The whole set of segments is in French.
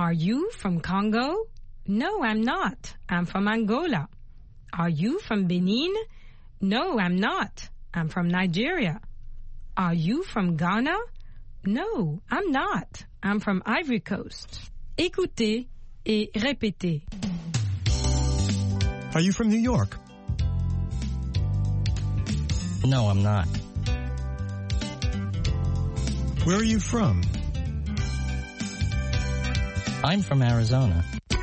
Are you from Congo? No, I'm not. I'm from Angola. Are you from Benin? No, I'm not. I'm from Nigeria. Are you from Ghana? No, I'm not. I'm from Ivory Coast. Écoutez et répétez. Are you from New York? No, I'm not. Where are you from? I'm from Arizona.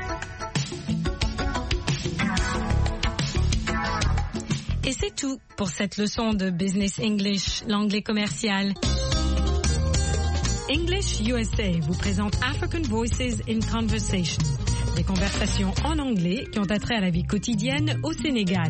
Et c'est tout pour cette leçon de Business English, l'anglais commercial. English USA vous présente African Voices in Conversation, des conversations en anglais qui ont attrait à la vie quotidienne au Sénégal.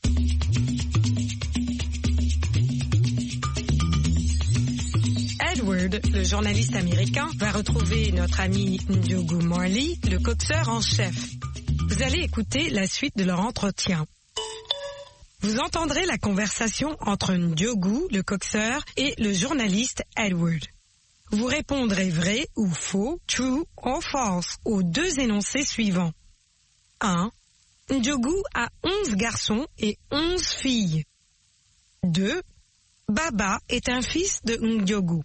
Edward, le journaliste américain, va retrouver notre ami Ndiogu Marley, le coxeur en chef. Vous allez écouter la suite de leur entretien. Vous entendrez la conversation entre Ndiogu, le coxeur, et le journaliste Edward. Vous répondrez vrai ou faux, true or false, aux deux énoncés suivants. 1. Ndiogu a 11 garçons et 11 filles. 2. Baba est un fils de Ndiogu.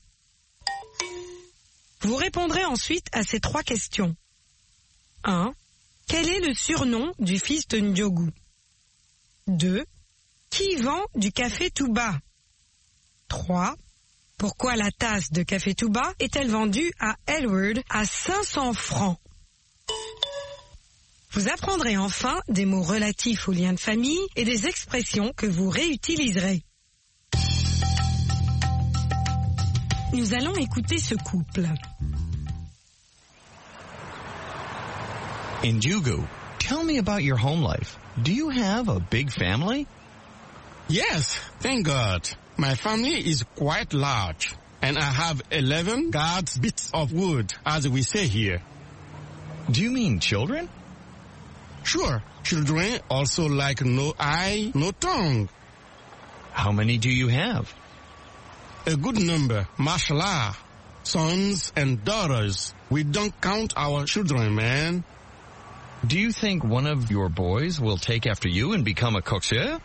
Vous répondrez ensuite à ces 3 questions. 1. Quel est le surnom du fils de Ndiogu? 2. Qui vend du café Touba? 3. Pourquoi la tasse de café Touba est-elle vendue à Edward à 500 francs? Vous apprendrez enfin des mots relatifs aux liens de famille et des expressions que vous réutiliserez. Nous allons écouter ce couple. Ndiogu, tell me about your home life. Do you have a big family? Yes, thank God. My family is quite large, and I have 11 guards bits of wood, as we say here. Do you mean children? Sure, children also like no eye, no tongue. How many do you have? A good number, mashallah. Sons and daughters. We don't count our children, man. Do you think one of your boys will take after you and become a coxeur?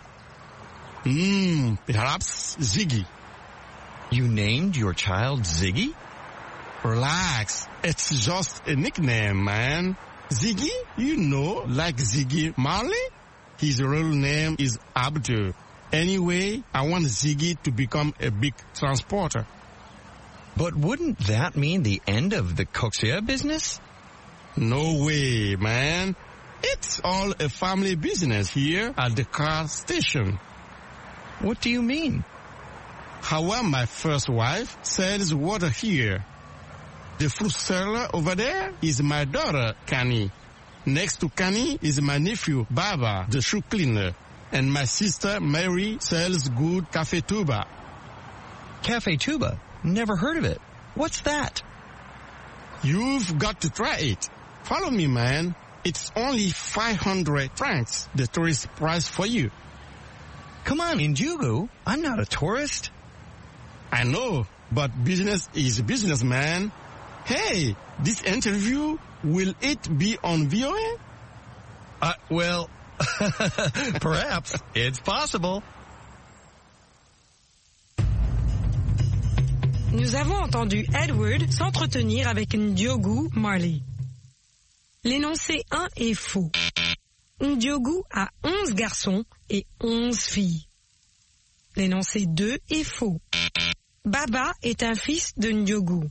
Perhaps Ziggy. You named your child Ziggy? Relax, it's just a nickname, man. Ziggy, you know, like Ziggy Marley? His real name is Abdul. Anyway, I want Ziggy to become a big transporter. But wouldn't that mean the end of the coxeur business? No way, man. It's all a family business here at the car station. What do you mean? How my first wife sells water here. The fruit seller over there is my daughter, Kani. Next to Kani is my nephew, Baba, the shoe cleaner. And my sister, Mary, sells good Café Touba. Café Touba? Never heard of it. What's that? You've got to try it. Follow me, man. It's only 500 francs, the tourist price for you. Come on, Ndiogu. I'm not a tourist. I know, but business is business, man. Hey, this interview, will it be on VOA? Well, perhaps. It's possible. Nous avons entendu Edward s'entretenir avec Ndiogu Marley. L'énoncé 1 est faux. Ndiogu a 11 garçons et 11 filles. L'énoncé 2 est faux. Baba est un fils de Ndiogu.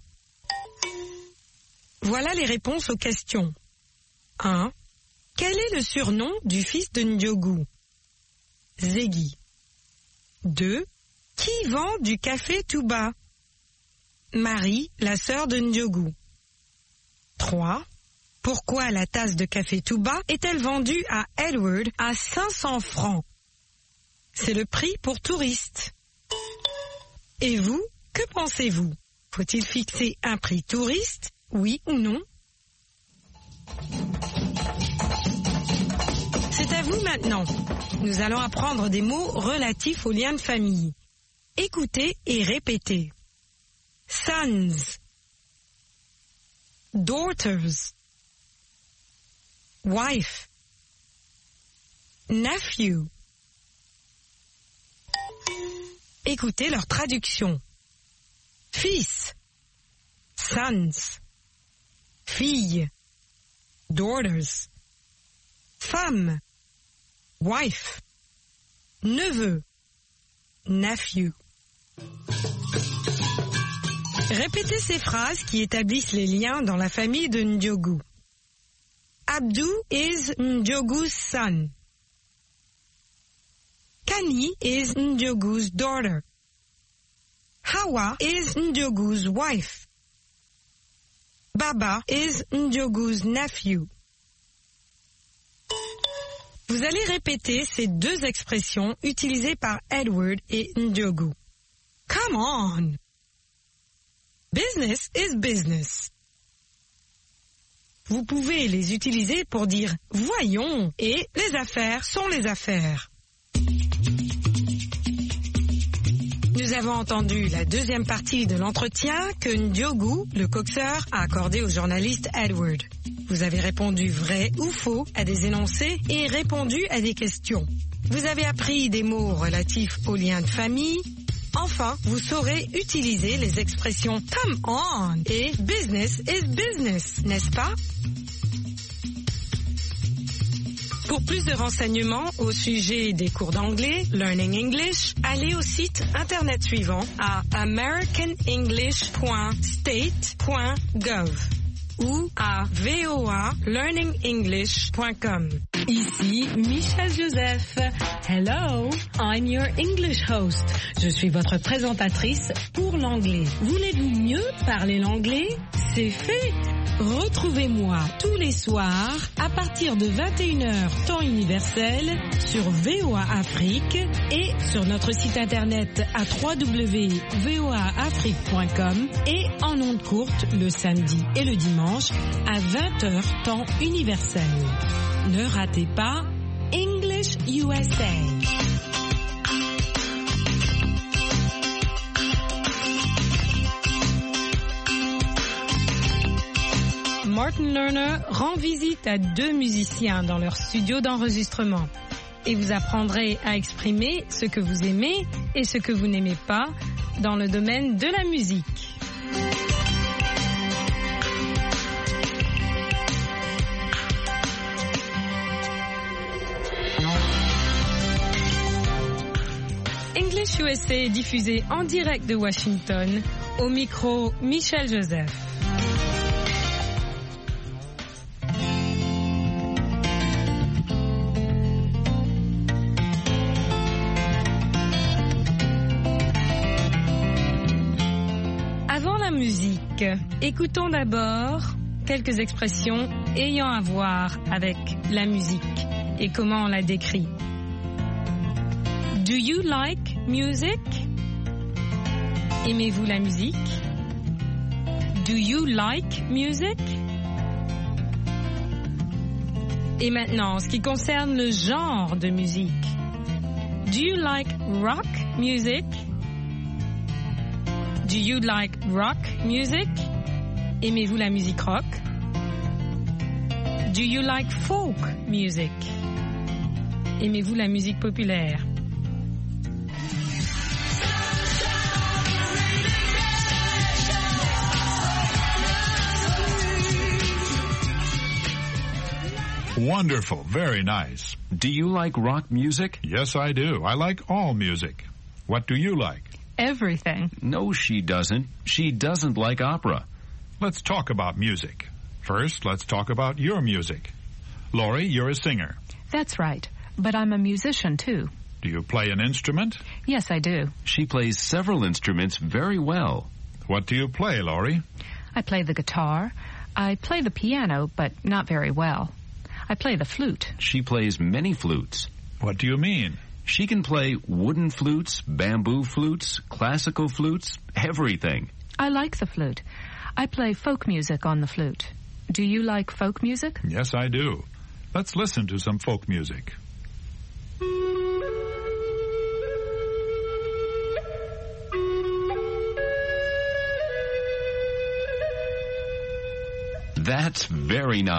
Voilà les réponses aux questions. 1. Quel est le surnom du fils de Ndiogu? Ziggy. 2. Qui vend du café Touba? Marie, la sœur de Ndiogu. 3. Pourquoi la tasse de café Touba est-elle vendue à Edward à 500 francs? C'est le prix pour touristes. Et vous, que pensez-vous? Faut-il fixer un prix touriste, oui ou non? C'est à vous maintenant. Nous allons apprendre des mots relatifs aux liens de famille. Écoutez et répétez. Sons, daughters, wife, nephew. Écoutez leur traduction. Fils, sons, fille, daughters, femme, wife, neveu, nephew. Répétez ces phrases qui établissent les liens dans la famille de Ndiogu. Abdou is Ndiogu's son. Kani is Ndiogu's daughter. Hawa is Ndiogu's wife. Baba is Ndiogu's nephew. Vous allez répéter ces deux expressions utilisées par Edward et Ndiogu. Come on! Business is business. Vous pouvez les utiliser pour dire « voyons » et « les affaires sont les affaires ». Nous avons entendu la deuxième partie de l'entretien que Ndiogu, le coxeur, a accordé au journaliste Edward. Vous avez répondu vrai ou faux à des énoncés et répondu à des questions. Vous avez appris des mots relatifs aux liens de famille. Enfin, vous saurez utiliser les expressions « come on » et « business is business », n'est-ce pas? Pour plus de renseignements au sujet des cours d'anglais, Learning English, allez au site internet suivant à americanenglish.state.gov ou à voalearningenglish.com. Ici Michel Joseph. Hello, I'm your English host. Je suis votre présentatrice pour l'anglais. Voulez-vous mieux parler l'anglais? C'est fait. Retrouvez-moi tous les soirs à partir de 21h temps universel sur VOA Afrique et sur notre site internet à www.voaafrique.com et en ondes courtes le samedi et le dimanche à 20h temps universel. Ne ratez pas English USA. Martin Lerner rend visite à deux musiciens dans leur studio d'enregistrement et vous apprendrez à exprimer ce que vous aimez et ce que vous n'aimez pas dans le domaine de la musique. English USA est diffusé en direct de Washington, au micro Michel Joseph. Avant la musique, écoutons d'abord quelques expressions ayant à voir avec la musique et comment on la décrit. Do you like music? Aimez-vous la musique? Do you like music? Et maintenant, en ce qui concerne le genre de musique. Do you like rock music? Do you like rock music? Aimez-vous la musique rock? Do you like folk music? Aimez-vous la musique populaire? Wonderful. Very nice. Do you like rock music? Yes, I do. I like all music. What do you like? Everything. No, she doesn't. She doesn't like opera. Let's talk about music. First, let's talk about your music. Laurie, you're a singer. That's right. But I'm a musician, too. Do you play an instrument? Yes, I do. She plays several instruments very well. What do you play, Laurie? I play the guitar. I play the piano, but not very well. I play the flute. She plays many flutes. What do you mean? She can play wooden flutes, bamboo flutes, classical flutes, everything. I like the flute. I play folk music on the flute. Do you like folk music? Yes, I do. Let's listen to some folk music. That's very nice.